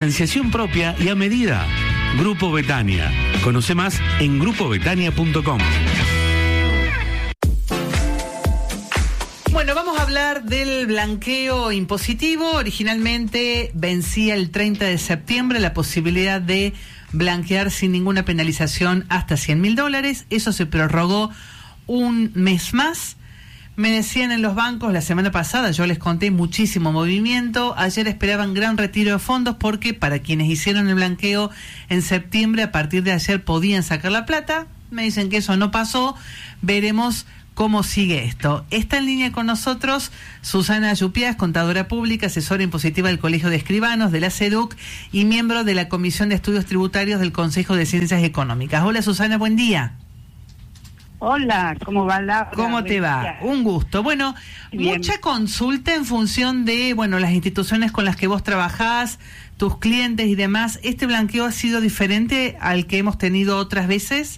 Financiación propia y a medida. Grupo Betania. Conoce más en grupobetania.com. Bueno, vamos a hablar del blanqueo impositivo. Originalmente vencía el 30 de septiembre la posibilidad de blanquear sin ninguna penalización hasta $100.000. Eso se prorrogó un mes más. Me decían en los bancos la semana pasada, yo les conté, muchísimo movimiento. Ayer esperaban gran retiro de fondos porque para quienes hicieron el blanqueo en septiembre, a partir de ayer podían sacar la plata. Me dicen que eso no pasó. Veremos cómo sigue esto. Está en línea con nosotros Susana Yupiás, contadora pública, asesora impositiva del Colegio de Escribanos de la SEDUC y miembro de la Comisión de Estudios Tributarios del Consejo de Ciencias Económicas. Hola Susana, buen día. Hola, ¿cómo va la? ¿Cómo te va? Un gusto. Bueno, bien. Mucha consulta en función de, las instituciones con las que vos trabajás, tus clientes y demás. ¿Este blanqueo ha sido diferente al que hemos tenido otras veces?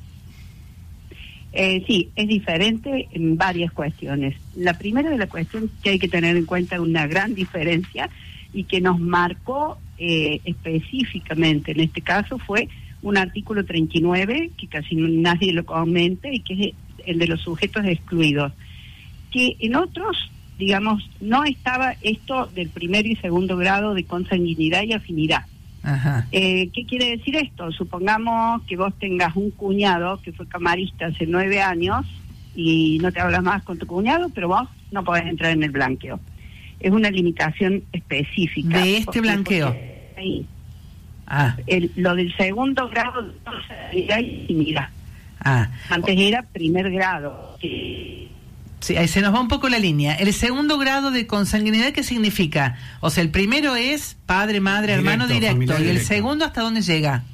Sí, es diferente en varias cuestiones. La primera de la cuestión que hay que tener en cuenta una gran diferencia y que nos marcó específicamente en este caso fue un artículo 39, que casi nadie lo comenta, y que es el de los sujetos excluidos, que en otros, digamos, no estaba esto del primero y segundo grado de consanguinidad y afinidad. Ajá. ¿Qué quiere decir esto? Supongamos que vos tengas un cuñado que fue camarista hace 9 años y no te hablas más con tu cuñado, pero vos no podés entrar en el blanqueo. Es una limitación específica. ¿De este blanqueo? Ahí. Lo del segundo grado de consanguinidad y afinidad. Antes era primer grado. Sí, ahí se nos va un poco la línea. El segundo grado de consanguinidad, ¿qué significa? O sea, el primero es padre, madre, directo, hermano directo. ¿Y el segundo hasta dónde llega?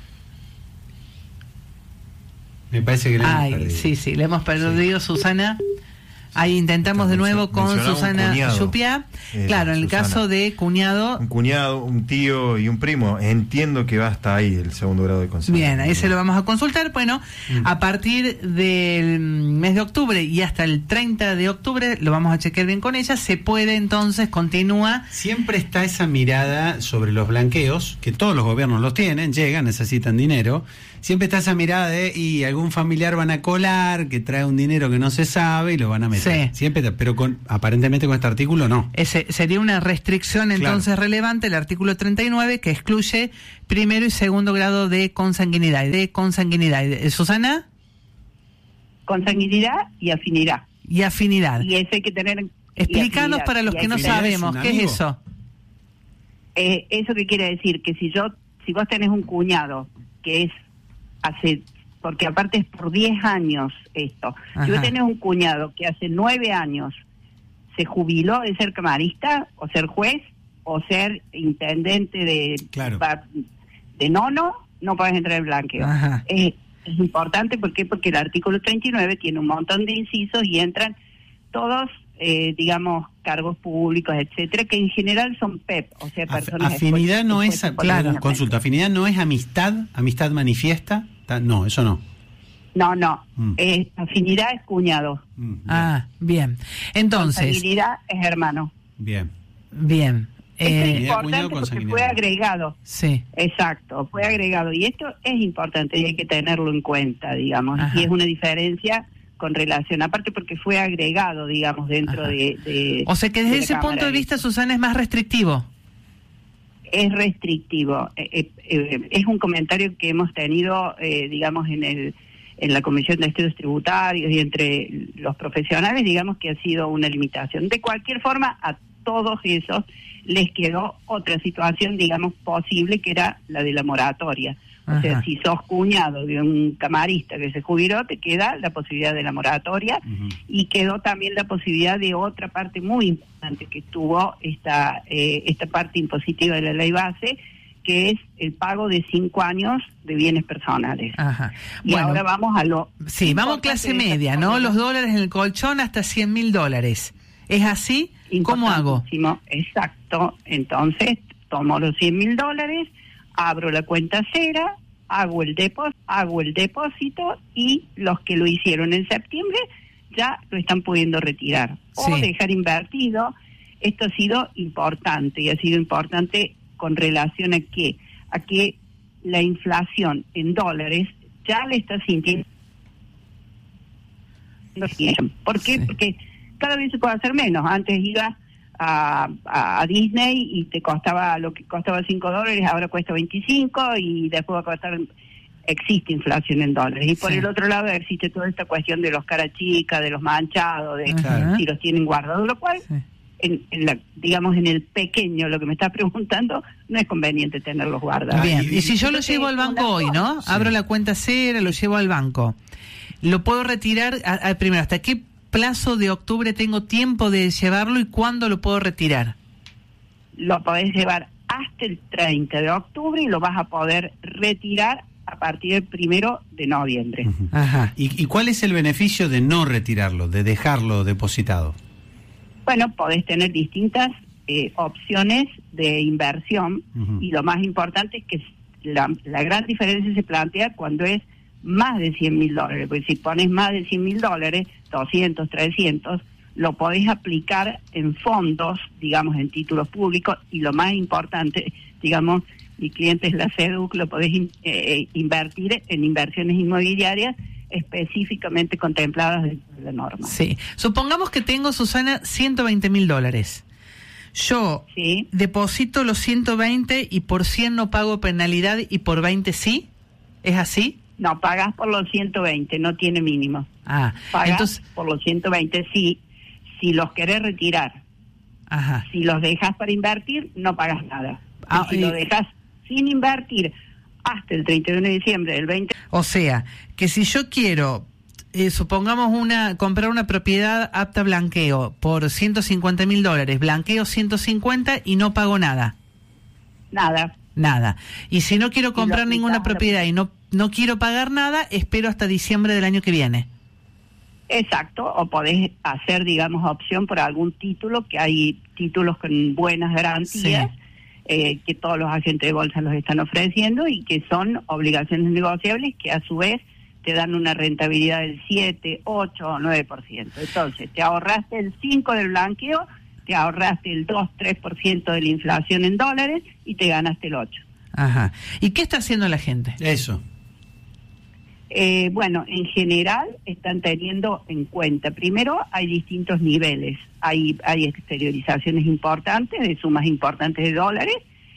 Me parece que le hemos perdido. Sí, le hemos perdido, sí. Susana. Ahí intentamos de nuevo con Susana Yupiá. Claro, en el Susana, caso de cuñado. Un cuñado, un tío y un primo. Entiendo que va hasta ahí el segundo grado de consanguinidad. Bien, ahí se lo vamos a consultar. Bueno, a partir del mes de octubre y hasta el 30 de octubre, lo vamos a chequear bien con ella, se puede entonces, continúa. Siempre está esa mirada sobre los blanqueos, que todos los gobiernos los tienen, llegan, necesitan dinero. Siempre está esa mirada de, y algún familiar van a colar, que trae un dinero que no se sabe y lo van a meter. Sí. Siempre, pero aparentemente con este artículo no. Ese sería una restricción entonces relevante, el artículo 39, que excluye primero y segundo grado de consanguinidad. ¿Susana? Consanguinidad y afinidad. Y afinidad. Y eso hay que tener. Explícanos para los que no sabemos, ¿qué es eso? Eso que quiere decir que si vos tenés un cuñado que es porque aparte es por 10 años esto. Ajá. Si vos tenés un cuñado que hace 9 años se jubiló de ser camarista, o ser juez, o ser intendente de nono, no podés entrar en blanqueo. Es importante porque el artículo 39 tiene un montón de incisos y entran todos, cargos públicos, etcétera, que en general son PEP, o sea, personas. Afinidad no es, consulta, afinidad no es amistad manifiesta, no, eso no. No, afinidad es cuñado. Bien. Entonces. Consanguinidad es hermano. Bien. Esto es importante porque fue agregado. Sí. Exacto, fue agregado. Y esto es importante y hay que tenerlo en cuenta, digamos. Ajá. Y es una diferencia con relación, aparte porque fue agregado, digamos, dentro de o sea que desde ese punto de vista, Susana, es más restrictivo. Es restrictivo. Es un comentario que hemos tenido, en la Comisión de Estudios Tributarios y entre los profesionales, digamos que ha sido una limitación. De cualquier forma, a todos esos les quedó otra situación, digamos, posible, que era la de la moratoria. O sea, si sos cuñado de un camarista que se jubiló, te queda la posibilidad de la moratoria, y quedó también la posibilidad de otra parte muy importante que tuvo esta parte impositiva de la ley base, que es el pago de 5 años de bienes personales. Ajá. Y ahora vamos a lo... Sí, vamos clase media, ¿no? Los dólares en el colchón hasta $100.000. ¿Es así? ¿Cómo hago? Exacto. Entonces, tomo los $100.000, abro la cuenta cera, hago el depósito y los que lo hicieron en septiembre ya lo están pudiendo retirar o dejar invertido. Esto ha sido importante y ha sido importante con relación a que la inflación en dólares ya le está sintiendo. ¿Por qué? Sí. Porque cada vez se puede hacer menos. Antes ibas a Disney y te costaba lo que costaba $5, ahora cuesta 25 y después va a costar. Existe inflación en dólares. Y por Sí. el otro lado existe toda esta cuestión de los cara chicas, de los manchados, de Ajá. si los tienen guardados, lo cual, Sí. digamos, en el pequeño, lo que me estás preguntando, no es conveniente tenerlos guardados. Bien, y y si yo lo entonces, llevo al banco hoy, ¿no? Sí. Abro la cuenta cera, lo llevo al banco. ¿Lo puedo retirar primero? ¿Hasta qué plazo de octubre tengo tiempo de llevarlo y cuándo lo puedo retirar? Lo podés llevar hasta el 30 de octubre y lo vas a poder retirar a partir del 1 de noviembre. Ajá. ¿Y cuál es el beneficio de no retirarlo, de dejarlo depositado? Bueno, podés tener distintas opciones de inversión y lo más importante es que la gran diferencia se plantea cuando es más de $100.000, porque si pones más de $100.000, 200, 300, lo podés aplicar en fondos, digamos, en títulos públicos, y lo más importante, digamos, mi cliente es la CEDUC, lo podés invertir en inversiones inmobiliarias específicamente contempladas de la norma. Sí. Supongamos que tengo, Susana, $120.000. Yo ¿Sí? deposito los 120 y por 100 no pago penalidad y por 20 sí. ¿Es así? No, pagás por los 120, no tiene mínimo. Ah, Pagás entonces, por los 120, sí. Si los querés retirar, ajá. si los dejas para invertir, no pagas nada. Ah, Si lo dejas sin invertir hasta el 31 de diciembre del 20... O sea, que si yo quiero, supongamos comprar una propiedad apta a blanqueo por $150.000, blanqueo 150 y no pago nada. Nada. Y si no quiero comprar ninguna propiedad y no quiero pagar nada, espero hasta diciembre del año que viene. Exacto, o podés hacer, digamos, opción por algún título, que hay títulos con buenas garantías, que todos los agentes de bolsa los están ofreciendo y que son obligaciones negociables que a su vez te dan una rentabilidad del 7, 8 o 9%. Entonces, te ahorraste el 5% del blanqueo, te ahorraste el 2, 3% de la inflación en dólares y te ganaste el 8%. Ajá. ¿Y qué está haciendo la gente? Eso. Bueno, en general están teniendo en cuenta, primero hay distintos niveles, hay exteriorizaciones importantes, de sumas importantes de dólares,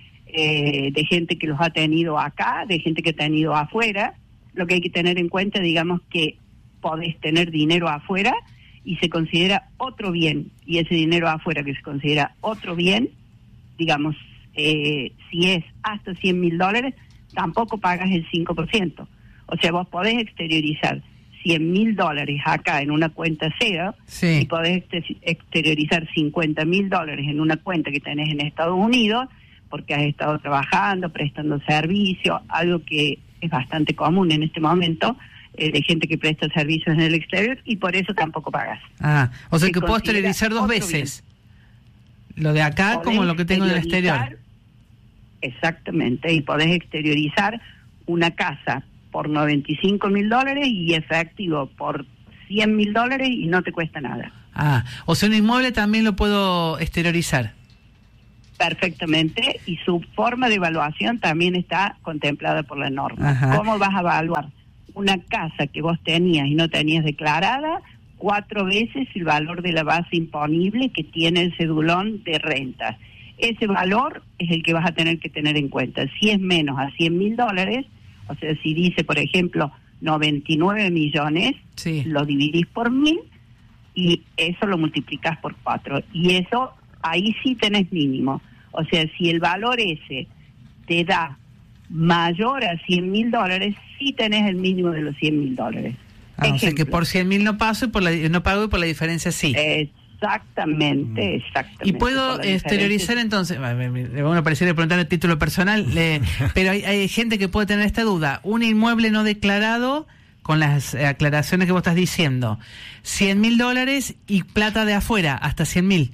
de gente que los ha tenido acá, de gente que ha tenido afuera. Lo que hay que tener en cuenta, digamos, que podés tener dinero afuera y se considera otro bien, y ese dinero afuera que se considera otro bien, digamos, si es hasta $100.000, tampoco pagas el 5%. O sea, vos podés exteriorizar $100.000 acá en una cuenta SEA, Sí. y podés exteriorizar $50.000 en una cuenta que tenés en Estados Unidos, porque has estado trabajando, prestando servicio, algo que es bastante común en este momento, de gente que presta servicios en el exterior, y por eso tampoco pagas. Ah, o sea Se que puedo considera exteriorizar 2 otro veces. Lo de acá como Podés lo que tengo en el exteriorizar, exterior. Exactamente, y podés exteriorizar una casa por $95.000 y efectivo por $100.000 y no te cuesta nada. Ah, o sea, un inmueble también lo puedo exteriorizar. Perfectamente, y su forma de evaluación también está contemplada por la norma. Ajá. ¿Cómo vas a evaluar una casa que vos tenías y no tenías declarada? 4 veces el valor de la base imponible que tiene el cedulón de renta. Ese valor es el que vas a tener que tener en cuenta. Si es menos a $100.000, o sea, si dice, por ejemplo, 99 millones, Sí. lo dividís por 1.000 y eso lo multiplicás por 4. Y eso, ahí sí tenés mínimo. O sea, si el valor ese te da mayor a $100.000, sí tenés el mínimo de los $100.000. Ah, o sea que Ejemplo. por 100.000 no paso y no pago y por la diferencia sí. Exactamente. Y puedo Por la exteriorizar entonces, bueno, pareciera preguntar el título personal, pero hay gente que puede tener esta duda. Un inmueble no declarado, con las aclaraciones que vos estás diciendo, $100.000 y plata de afuera, hasta 100.000.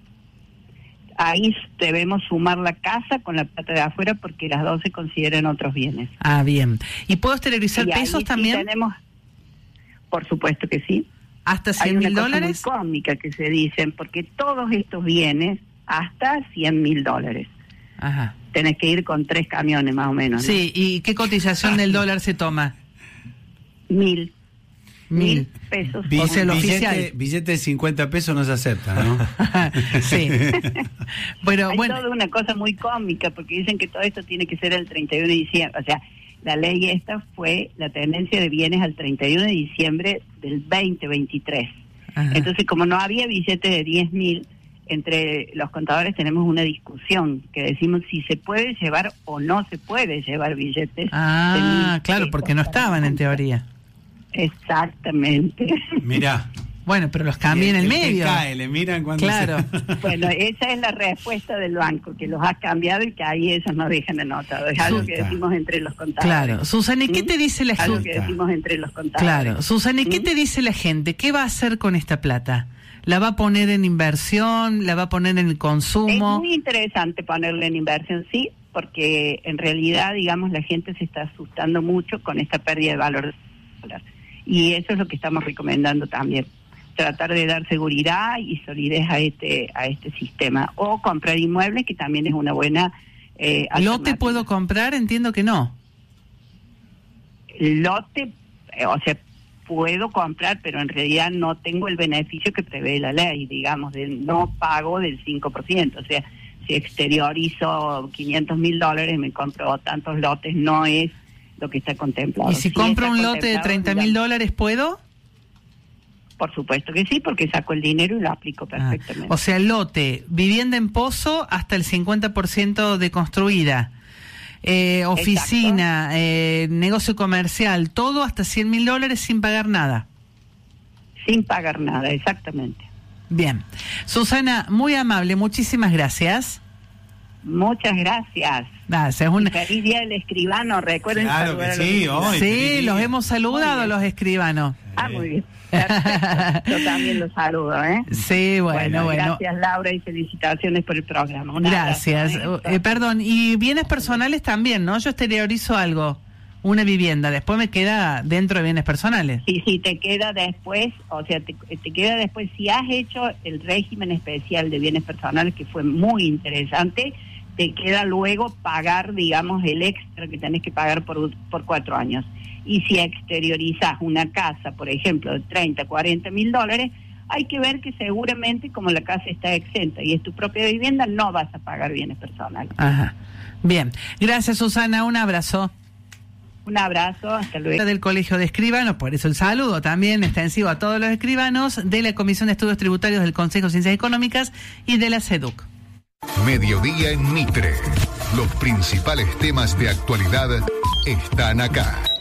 Ahí debemos sumar la casa con la plata de afuera porque las dos se consideran otros bienes. Ah, bien. ¿Y puedo exteriorizar Y ahí pesos sí también? tenemos, por supuesto que sí. ¿Hasta Hay una cosa muy $100.000? cómica que se dicen, porque todos estos bienes hasta $100.000. Ajá. Tenés que ir con 3 camiones más o menos, ¿no? Sí, ¿y qué cotización del dólar se toma? 1.000 1.000 pesos. O sea, el oficial. Billete de 50 pesos no se acepta, ¿no? Sí. Pero Hay bueno, toda una cosa muy cómica, porque dicen que todo esto tiene que ser el 31 de diciembre. O sea, la ley esta fue la tendencia de bienes al 31 de diciembre del 2023. Ajá. Entonces, como no había billetes de 10.000, entre los contadores tenemos una discusión que decimos si se puede llevar o no se puede llevar billetes. de 1.000 claro, pesos porque no para estaban en compra. teoría. Exactamente. Mirá. Bueno, pero los cambié en el medio. Cae, le miran cuando Claro. Bueno, esa es la respuesta del banco, que los ha cambiado y que ahí ellos no dejan anotado. Es algo que decimos entre los contadores. Claro. Susana, ¿y qué te dice la Algo gente? que decimos entre los contadores. Claro. Susana, ¿y qué te dice la gente? ¿Qué va a hacer con esta plata? ¿La va a poner en inversión? ¿La va a poner en el Es consumo? muy interesante ponerlo en inversión, sí, porque en realidad, digamos, la gente se está asustando mucho con esta pérdida de valor del dólar. Y eso es lo que estamos recomendando también. Tratar de dar seguridad y solidez a este sistema. O comprar inmuebles, que también es una buena ¿Lote alternativa. puedo comprar? Entiendo que no. Lote, o sea, puedo comprar, pero en realidad no tengo el beneficio que prevé la ley, digamos, del no pago del 5%. O sea, si exteriorizo $500,000, me compro tantos lotes, no es lo que está contemplado. ¿Y si Sí compro está un lote de contemplado, $30,000, puedo? Por supuesto que sí, porque saco el dinero y lo aplico perfectamente. O sea, lote, vivienda en pozo hasta el 50% de construida, oficina, negocio comercial, todo hasta $100,000 sin pagar nada. Sin pagar nada, exactamente. Bien. Susana, muy amable, muchísimas gracias. Muchas gracias. Gracias. Y feliz día del escribano, recuerden Claro saludar que a los sí, escribanos. hoy. Sí, feliz los día. hemos saludado Muy bien. los escribanos. Muy bien. Perfecto. Yo también los saludo, ¿eh? Sí, bueno. Gracias, Laura, y felicitaciones por el programa. Un Gracias. abrazo, ¿eh? Perdón, y bienes personales también, ¿no? Yo exteriorizo algo, una vivienda, después me queda dentro de bienes personales. Sí, te queda después, o sea, te queda después, si has hecho el régimen especial de bienes personales, que fue muy interesante, te queda luego pagar, digamos, el extra que tenés que pagar por 4 años. Y si exteriorizás una casa, por ejemplo, de $30,000-$40,000, hay que ver que seguramente, como la casa está exenta y es tu propia vivienda, no vas a pagar bienes personales. Ajá. Bien. Gracias, Susana. Un abrazo. Un abrazo, hasta luego. Del Colegio de Escribanos, por eso el saludo también extensivo a todos los escribanos de la Comisión de Estudios Tributarios del Consejo de Ciencias Económicas y de la SEDUC. Mediodía en Mitre. Los principales temas de actualidad están acá.